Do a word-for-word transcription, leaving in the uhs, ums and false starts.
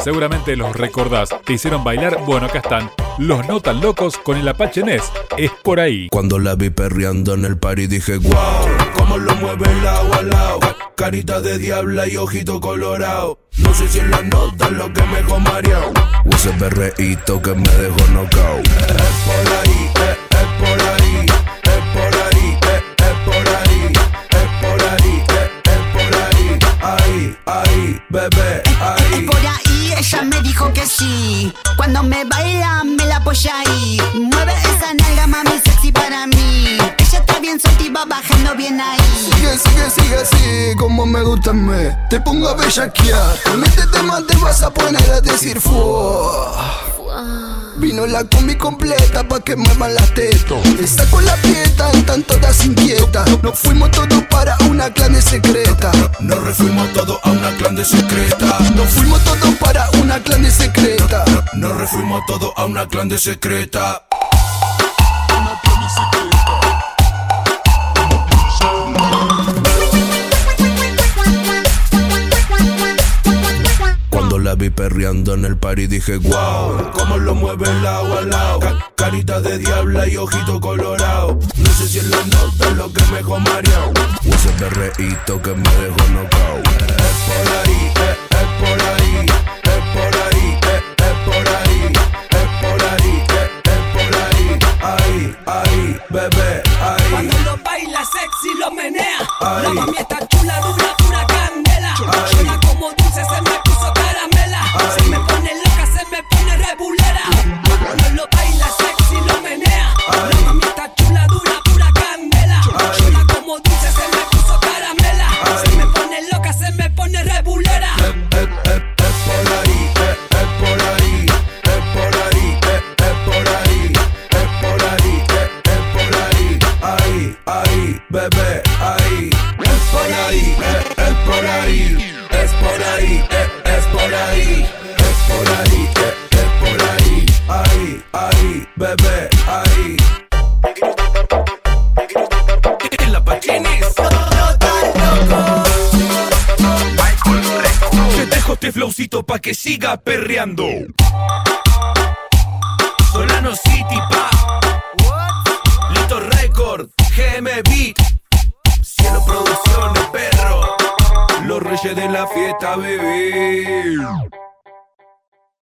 seguramente los recordás. ¿Te hicieron bailar? Bueno, acá están los No Tan Locos con el Apache Ness. Es por ahí. Cuando la vi perreando en el party dije wow, cómo lo mueve el lado al lado. Carita de diabla y ojito colorado. No sé si en las notas lo que me dejó mareado o ese perreíto que me dejó knockout. Es por ahí, eh, es por ahí, es por ahí, eh, es por ahí, es por ahí, eh, es por ahí. Ahí, ahí, bebé, ahí. Es por ahí, ella me dijo que sí. Cuando me baila me la apoya ahí. Mueve esa nalga, mami, sexy para mí. Ella está bien suelta y va bajando bien ahí. Sigue, sigue, sigue así, como me gusta me. Te pongo a bellaquear. Con este tema te vas a poner a decir fuá. Vino la combi completa pa' que muevan las tetas. Le saco la pieta, están todas inquietas. Nos fuimos todos para una clan de secreta. Nos refuimos todos a una clan de secreta. Nos fuimos todos para una clan de secreta. Nos refuimos todos a una clan de secreta. Cuando la vi perreando en el party dije wow, cómo lo mueve el lado al lado. Ca- Carita de diabla y ojito colorado. No sé si en las notas lo que me dejó mareado o ese perreíto que me dejó knockout. Es por ahí, eh, es por ahí, es por ahí, eh, es por ahí, es por ahí, eh, es por ahí. Ahí, ahí, bebé, ahí. Cuando lo baila sexy lo menea. Ay. La mami está chula, dura, pura candela. Ay. Suena como dulce, se me puso caramela. Ay. Se me pone loca, se me pone rebulera. Cuando lo baila sexy lo menea. Ay. La mami está chula, dura, pura candela. Ay. Suena como dulce, se me puso caramela. Ay. Se me pone loca, se me pone rebulera. Es, es, es, es por ahí, es, es por ahí, es por ahí, es, es por ahí, es por ahí, es, es por ahí. Ahí, ahí, bebé, ahí. Es por ahí, es, es por ahí, es por ahí, es, es por ahí, es por ahí, es, es por ahí. Ahí, ahí, bebé, ahí. El Apache Ness. Te dejo este flowcito pa' que siga perreando. Solano City, pa. Lito Record, G M Beat, Cielo Producciones, perro. Los reyes de la fiesta, bebé.